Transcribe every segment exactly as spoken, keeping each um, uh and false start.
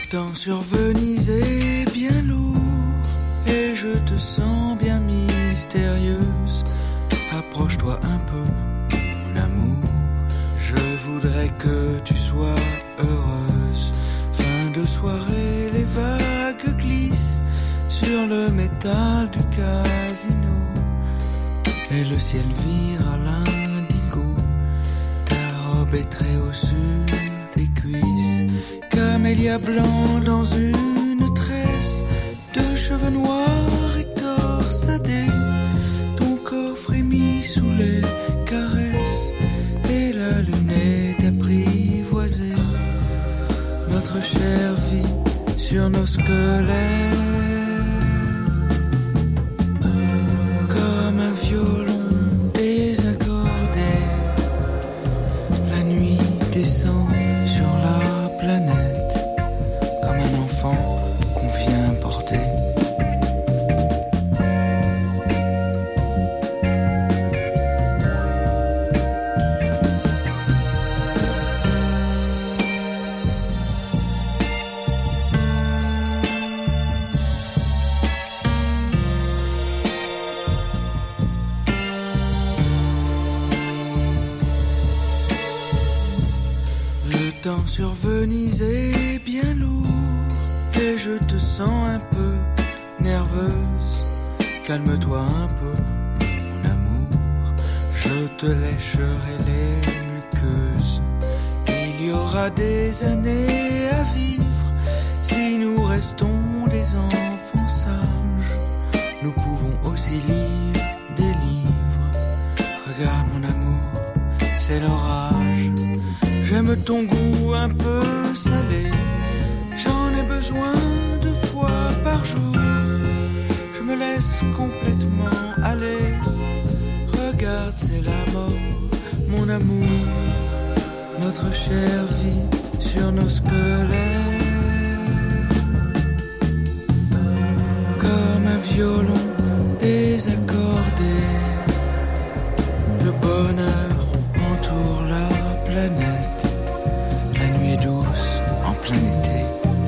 temps sur Venise est bien lourd et je te sens bien mystérieuse. Approche-toi un peu, mon amour. Je voudrais que tu sois heureuse. Fin de soirée, les vagues glissent sur le métal du casino et le ciel vire à l'indigo. Ta robe est très haut sur tes cuisses, camélia blanc dans une tresse de cheveux noirs et torsadés. Ton coffre est mis sous les caresses et la lune est apprivoisée. Notre chair vit sur nos squelettes comme un violon désaccordé. La nuit descend sur la planète comme un enfant qu'on vient porter. Sur Venise est bien lourd et je te sens un peu nerveuse. Calme-toi un peu, mon amour. Je te lécherai les muqueuses. Il y aura des années à vivre si nous restons des enfants sages. Nous pouvons aussi lire des livres. Regarde mon amour, c'est l'orage. J'aime ton goût un peu salé. J'en ai besoin deux fois par jour. Je me laisse complètement aller. Regarde, c'est la mort, mon amour. Notre chair vit sur nos squelettes comme un violon désaccordé. Le bonheur entoure la planète. La nuit est douce en plein été.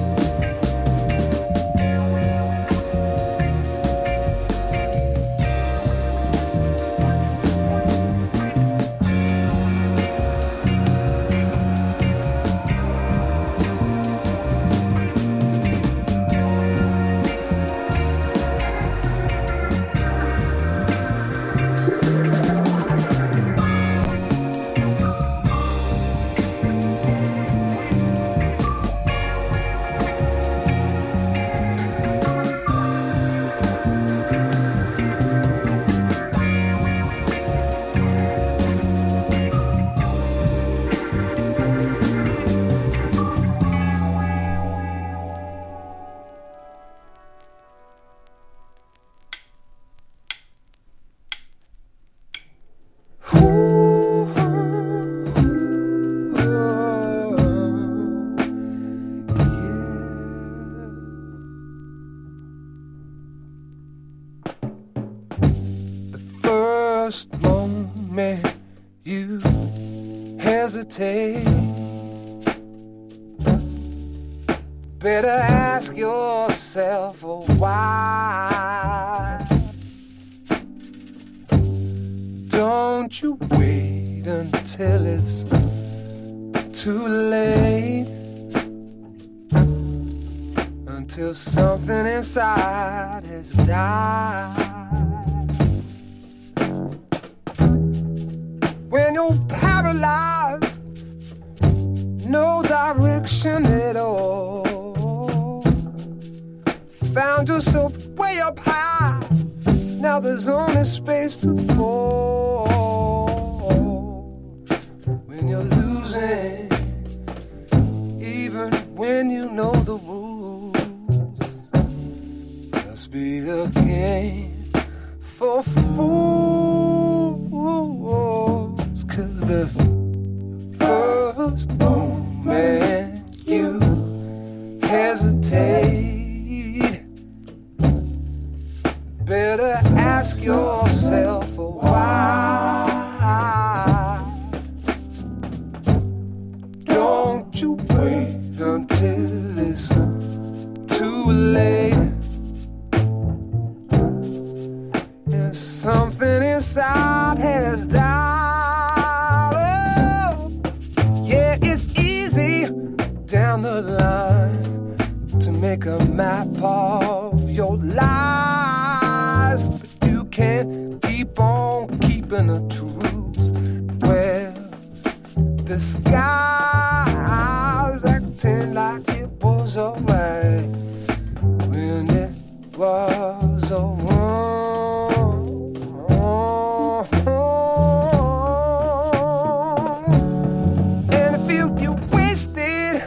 Better ask yourself why. Don't you wait until it's too late, until something inside has died. When you're paralyzed, no direction at all, found yourself way up high, now there's only space to fall. When you're losing, even when you know the rules, must be a game for fools. 'Cause the first moment you hesitate, better ask yourself why. Don't you wait until it's too late. And something inside has died. Oh, yeah, it's easy down the line to make a map of your lies, but you can't keep on keeping the truth. Well, the sky's acting like it was alright when it was alright. And I feel you wasted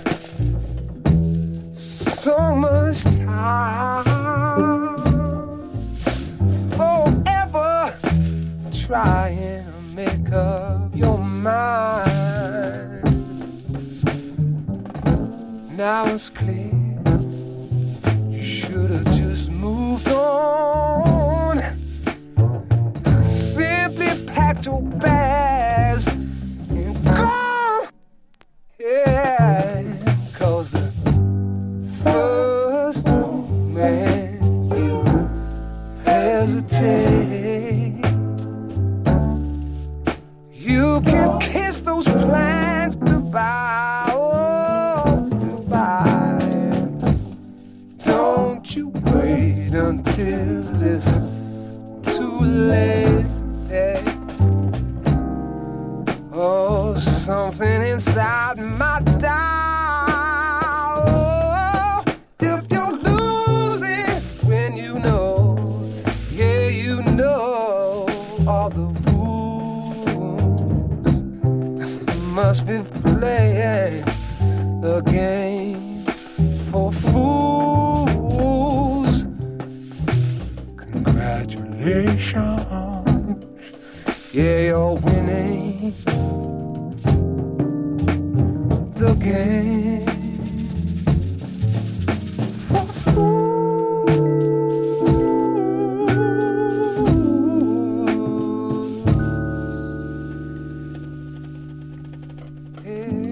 so much time forever trying to make up your mind. Now it's clear you should have just moved on. Simply packed your bags and gone. Yeah, 'cause the first moment you hesitate, you can kiss those plans goodbye. Oh, goodbye. Don't you wait until it's too late. Oh, something inside might die. Oh, if you're losing when you know, yeah, you know all the rules must be playing a game for fools. Congratulations, yeah, you're winning the game for fools. Yeah.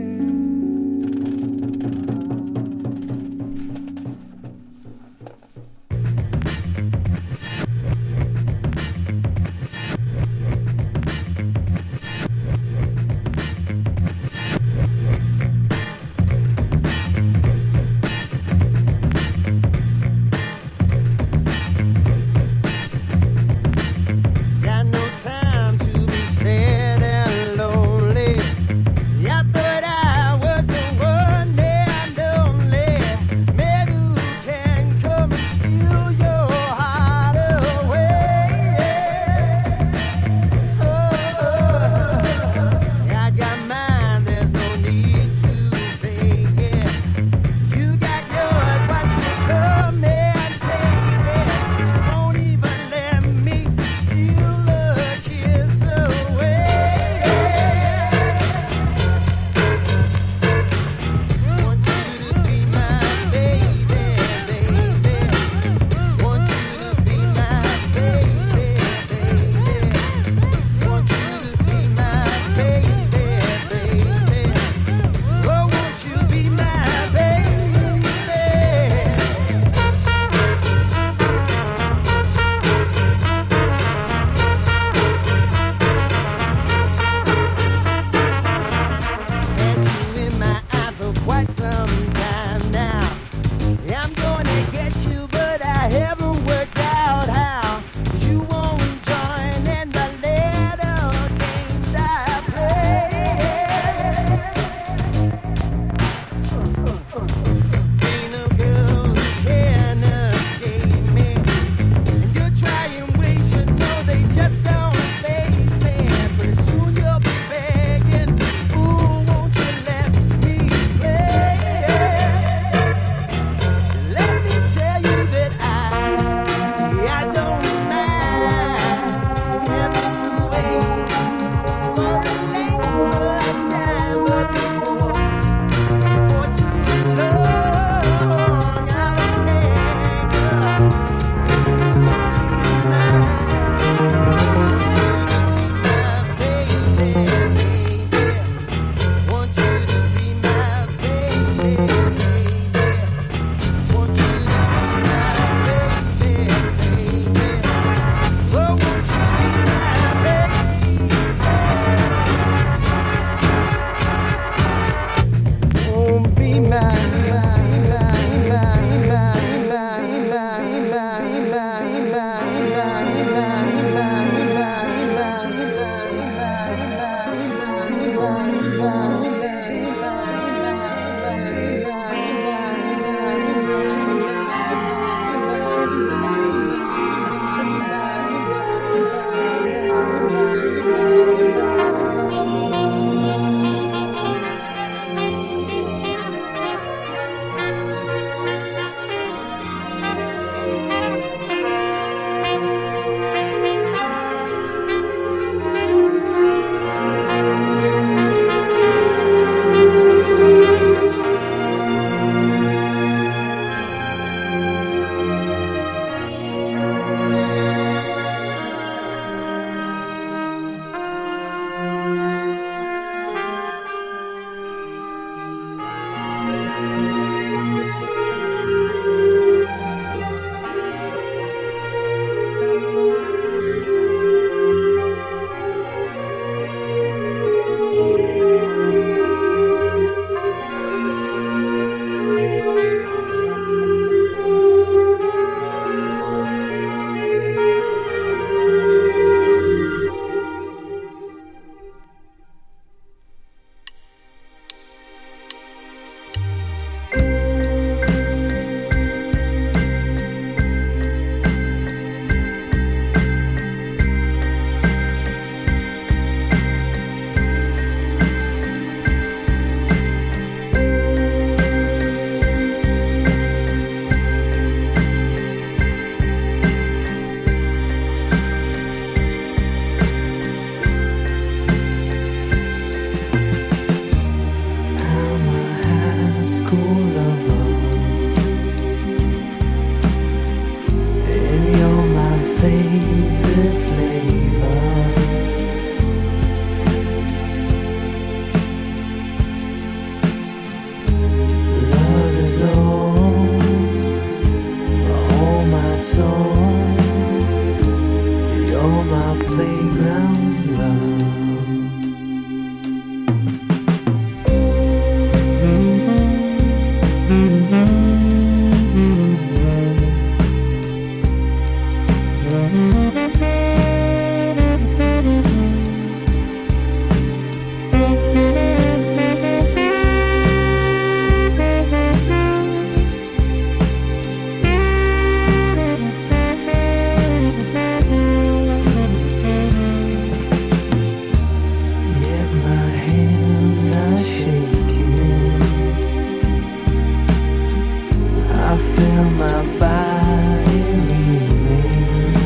I feel my body remains.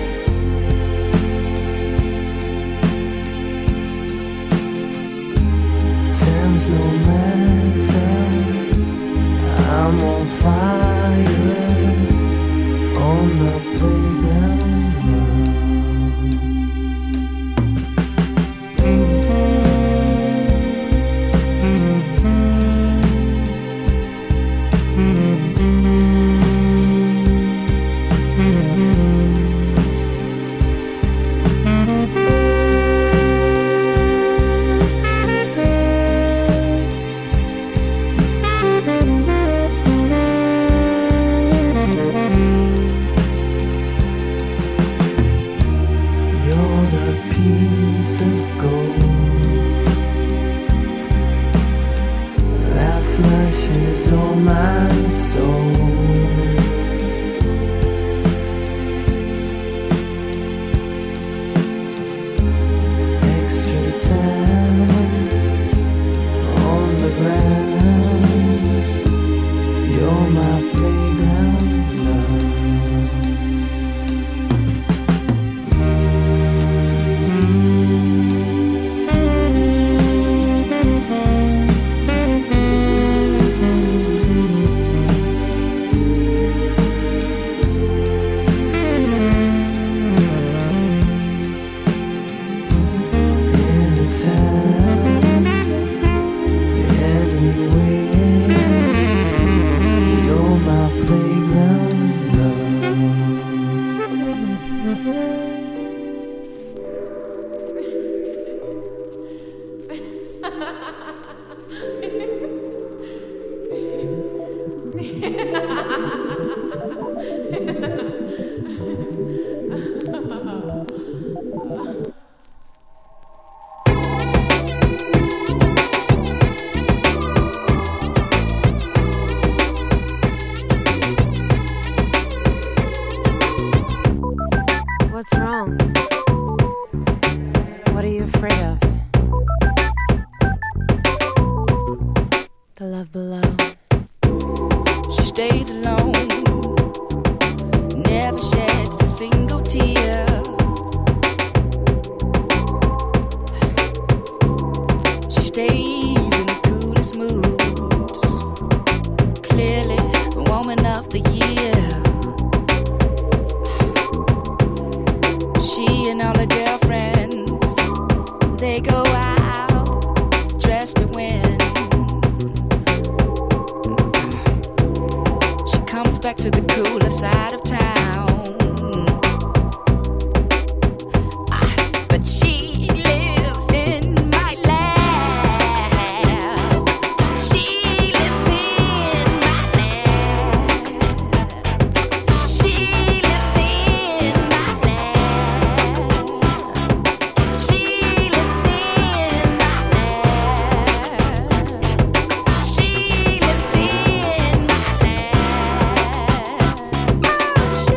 Time's no matter, I'm on fire on the playground now. What's wrong? What are you afraid of? The love below. She stays alone, never sheds a single tear. She stays in the coolest moods, clearly the woman of the year. She and all her girlfriends, they go out dressed to win. She comes back to the cooler side of town, but she lives in my lab. She lives in my lab. She lives in my lab. She lives in my lab. She lives in my lab. Oh, she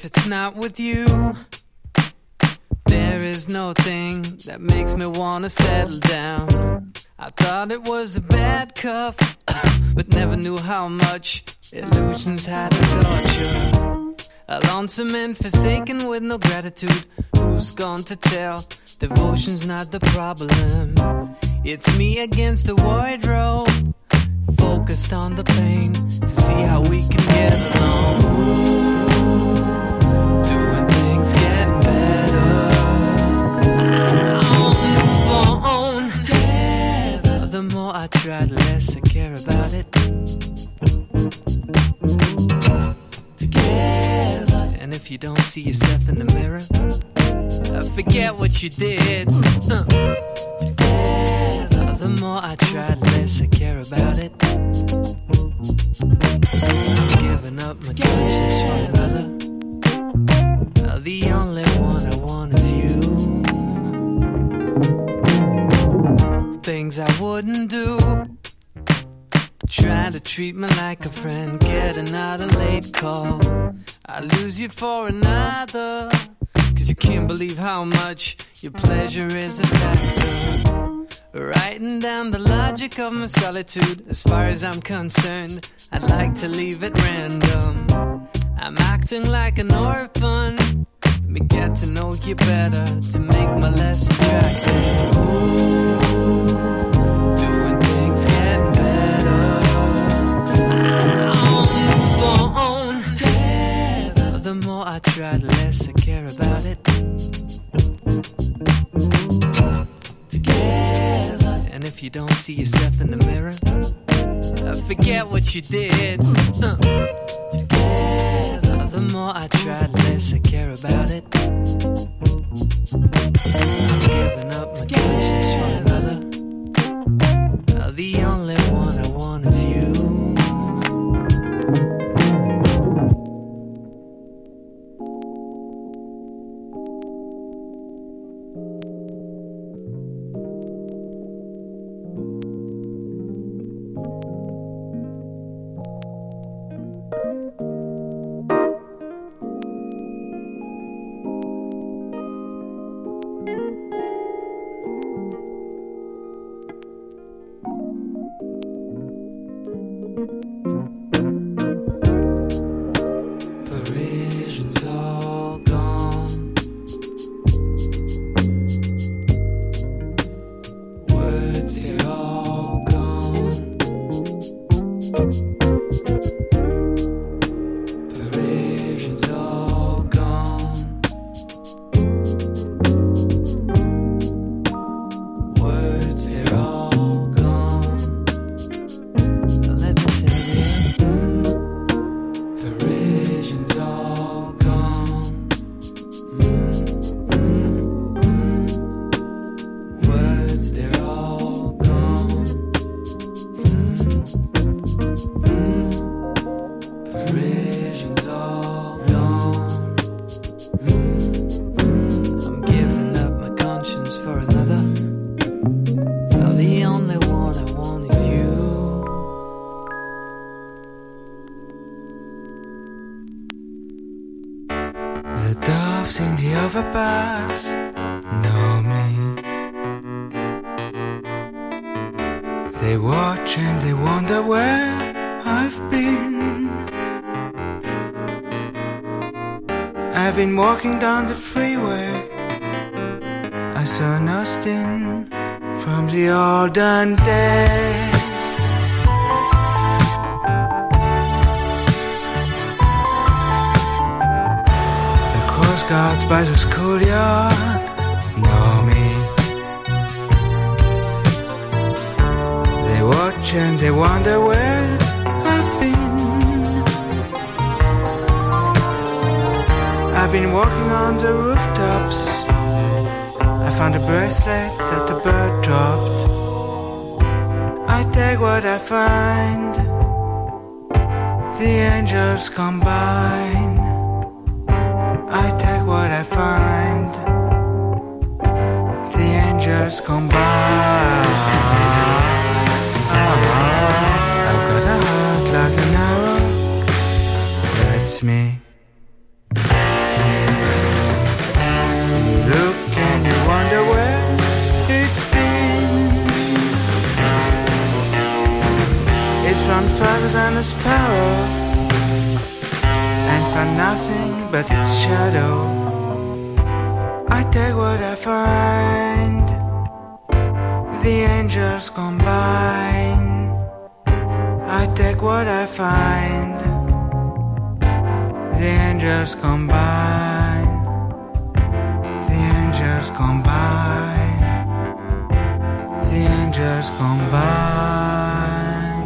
if it's not with you, there is no thing that makes me wanna settle down. I thought it was a bad cuff, but never knew how much illusions had to torture. A lonesome and forsaken with no gratitude. Who's gone to tell? Devotion's not the problem. It's me against the wardrobe, focused on the pain to see how we can get along. Doing things getting better. On the phone. The more I try, the less I care about it. Together. And if you don't see yourself in the mirror, forget what you did. Uh. Together. The more I try, the less I care about it. I'm giving up my conscience for another. Uh, the only one I want is you. Things I wouldn't do. Trying to treat me like a friend, getting out a late call. I lose you for another. Cause you can't believe how much your pleasure is a factor. Writing down the logic of my solitude. As far as I'm concerned, I'd like to leave it random. I'm acting like an orphan. Let me get to know you better to make me less attractive. Doing things getting better. On the phone. The more I try, the less I care about it. Together. And if you don't see yourself in the mirror, forget what you did. Uh. Together. The more I try, the less I care about it. I'm giving up my conscience for another. The only one I want is you. Overpass know me. They watch and they wonder where I've been. I've been walking down the freeway. I saw an Austin from the olden days. Guards by the schoolyard know me. They watch and they wonder where I've been. I've been walking on the rooftops. I found a bracelet that the bird dropped. I take what I find. The angels combine. I take what I find. The angels combine. I've got a heart like an arrow. That's me. was on a sparrow, and found nothing but its shadow. I take what I find, the angels combine. I take what I find, the angels combine. The angels combine. The angels combine.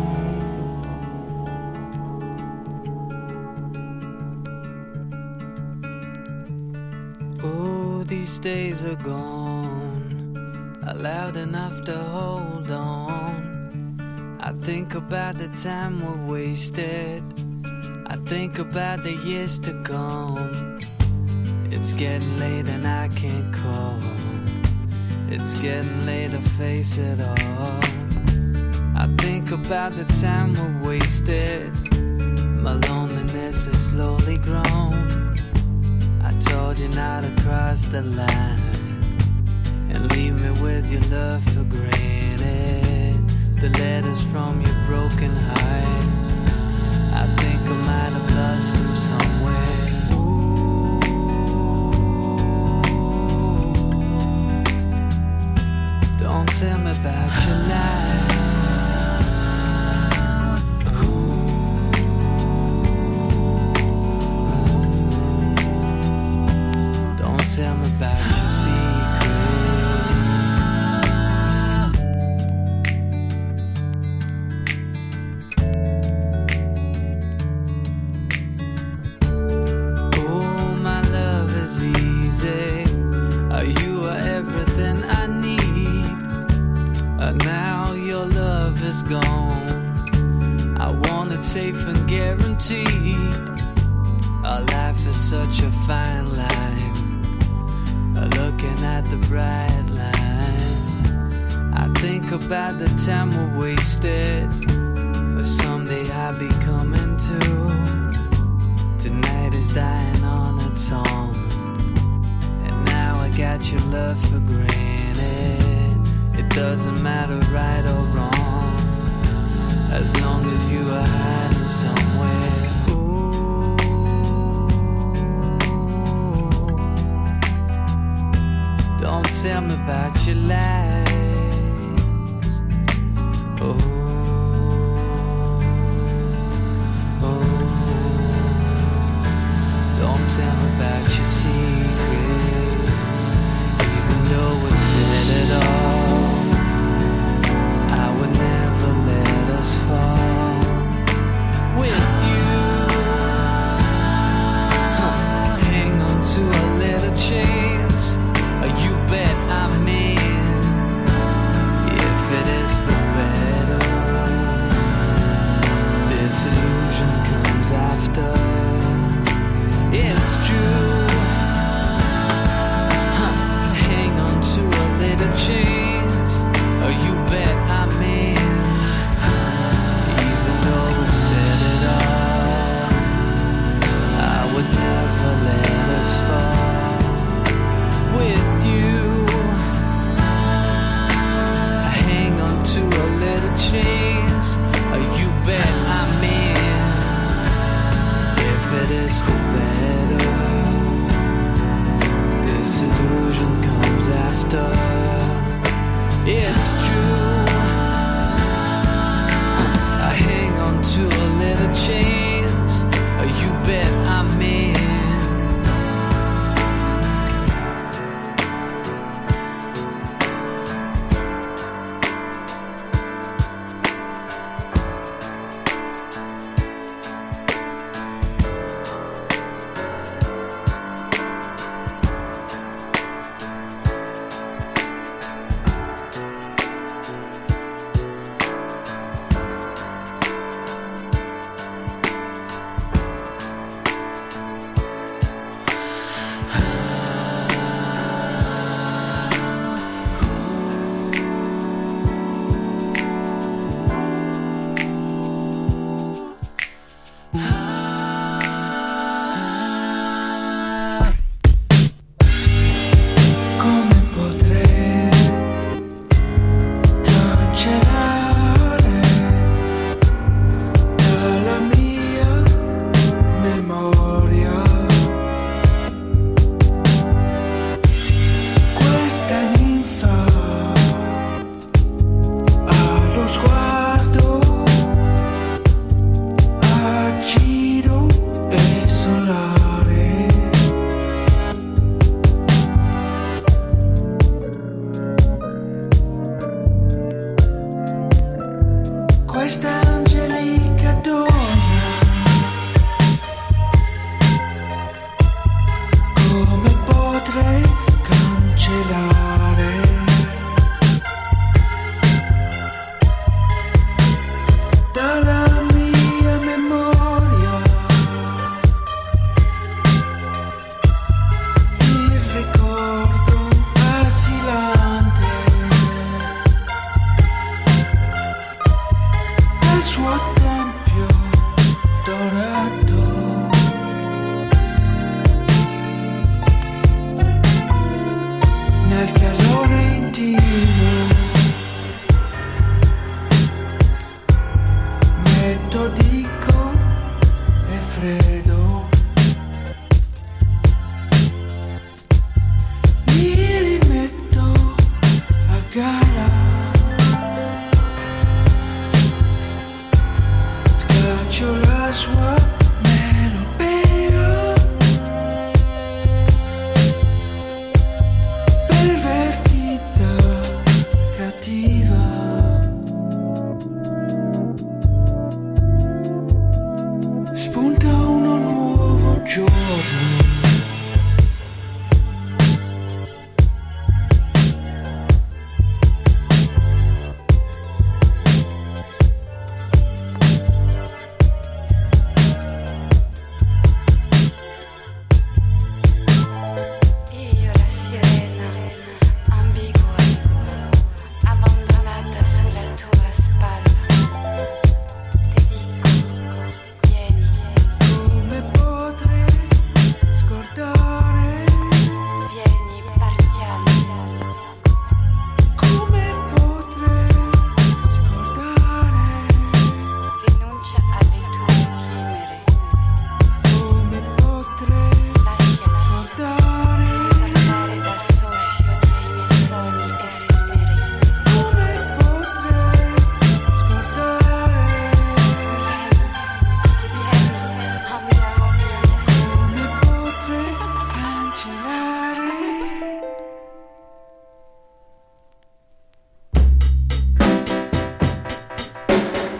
Oh, these days are gone, are loud enough to hold on. I think about the time we wasted, I think about the years to come. It's getting late and I can't call, it's getting late to face it all. I think about the time we wasted, my loneliness is slowly grown. I told you not to cross the line and leave me with your love for granted. The letters from your broken heart, I think I might have lost them somewhere. Don't tell me about your lies. Don't tell me about your secrets. Oh, my love is easy. You are everything I need. Uh, now your love is gone. I want it safe and guaranteed. Our life is such a fine line, uh, looking at the bright line. I think about the time we wasted, for someday I'll be coming to. Tonight is dying on its own, and now I got your love for granted. It doesn't matter right or wrong, as long as you are hiding somewhere. Ooh. Don't tell me about your lies. Oh, oh. Don't tell me about your secrets, even though we've said it all. I would never let us fall with you. Huh. Hang on to a little chance, you bet I'm in, if it is for better. Disillusion comes after, it's true.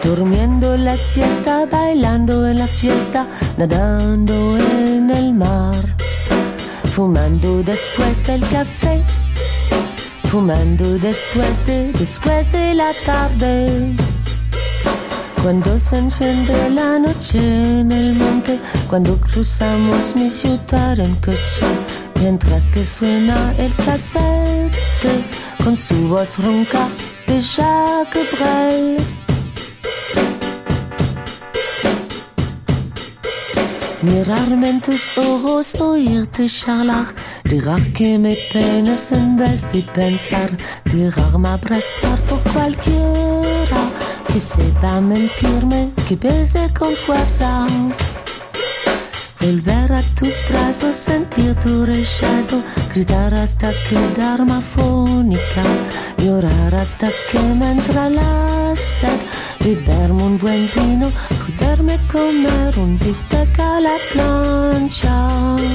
durmiendo la siesta, bailando en la fiesta, nadando en el mar, fumando después del café, fumando después de, después de la tarde. Cuando se enciende la noche en el monte, cuando cruzamos mi ciudad en coche, mientras que suena el cassette con su voz ronca de Jacques Brel. Mirarme en tus ojos, oírte charlar, dirar que me penas en vez de pensar, dirarme abrazar por cualquiera que sepa mentirme, que bese con fuerza. Volver a tus brazos, sentir tu rechazo, gritar hasta quedarme afónica, llorar hasta que me entra la sed, beberme un buen vino, poderme comer un bistec a la plancha.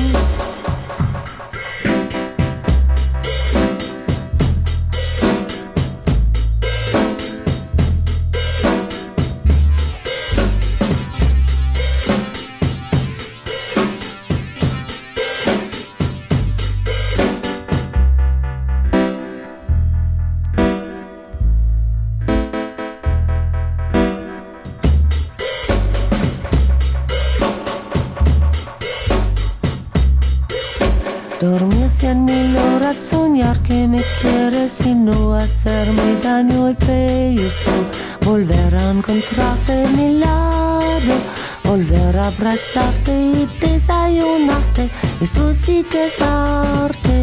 Dormir cien mil horas, soñar que me quieres y no hacerme daño el pellizco. Volver a encontrarte a mi lado, volver a abrazarte y desayunarte, eso sí que es arte.